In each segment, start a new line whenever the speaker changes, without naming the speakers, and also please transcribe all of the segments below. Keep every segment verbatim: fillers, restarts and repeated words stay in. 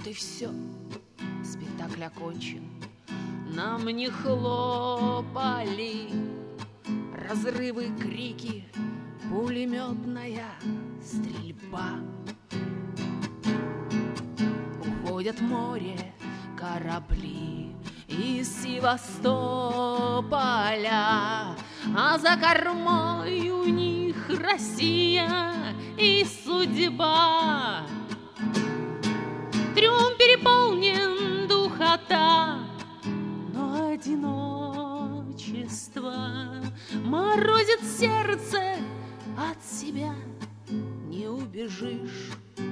Вот и все, спектакль окончен. Нам не хлопали разрывы, крики, пулеметная стрельба. Уходят в море корабли из Севастополя, а за кормой у них Россия и судьба. Трюм переполнен, духота, но одиночество морозит сердце, от себя не убежишь.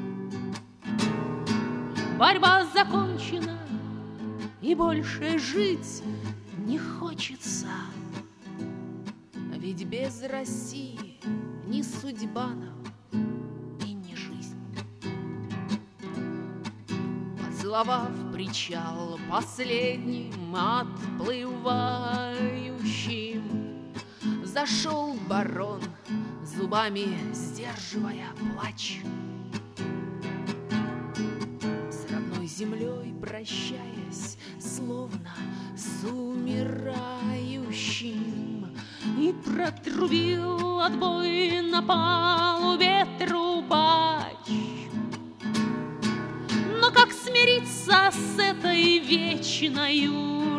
Борьба закончена, и больше жить не хочется. Ведь без России ни судьба нам и не жизнь. Поцеловав причал последним отплывающим, зашел барон, зубами сдерживая плач. С родной землей прощаясь, словно с умирающим, и протрубил отбой на палубе трубач. Но как смириться с этой вечною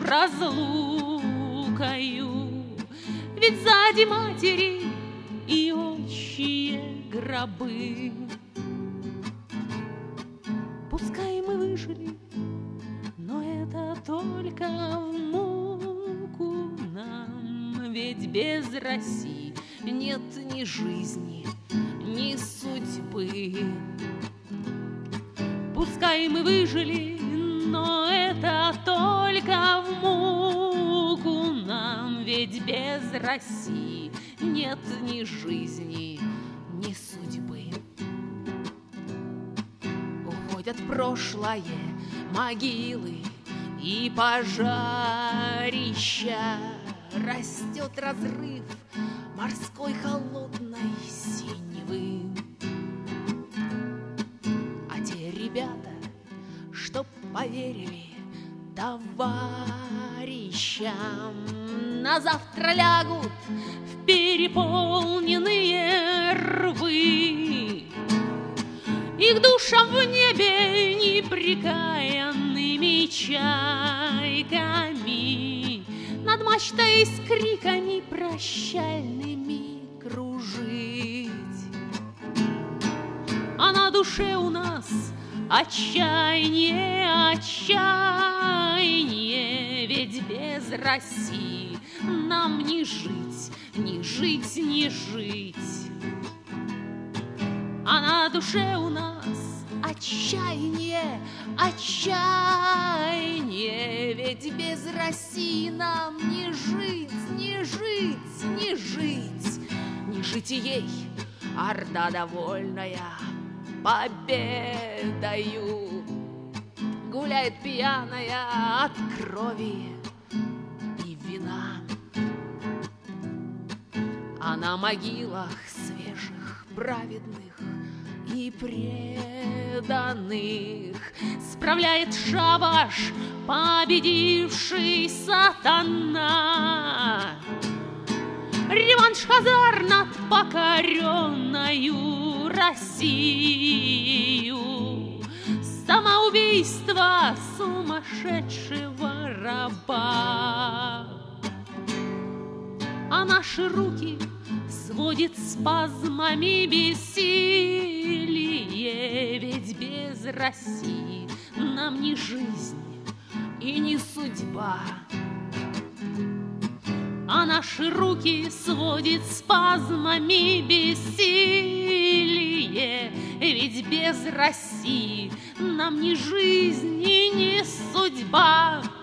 разлукою? Ведь сзади матери и отчие гробы. Пускай мы выжили, но это только в муку нам. Ведь без России нет ни жизни, ни судьбы. Пускай мы выжили, но это только в муку нам. Ведь без России нет ни жизни, ни судьбы. Уходят в прошлое могилы и пожарища, растет разрыв морской холодной синевы. А те ребята, что поверили товарищам, на завтра лягут в переполненные рвы. Их душам в небе непрекаянными чайками над мачтой с криками прощальными кружить. А на душе у нас отчаяние, отчаяние, ведь без России нам не жить, не жить, не жить. А на душе у нас отчаяние, отчаяние, ведь без России нам не жить, не жить, не жить. Не жить ей, орда довольная победою, гуляет пьяная от крови и вина. А на могилах свежих, праведных и преданных справляет шабаш победивший сатана. Реванш Хазар над покоренною Россию, самоубийство сумасшедшего раба. А наши руки сводит спазмами бессилие, ведь без России нам ни жизнь и не судьба. А наши руки сводит спазмами бессилие, ведь без России нам ни жизнь и не судьба.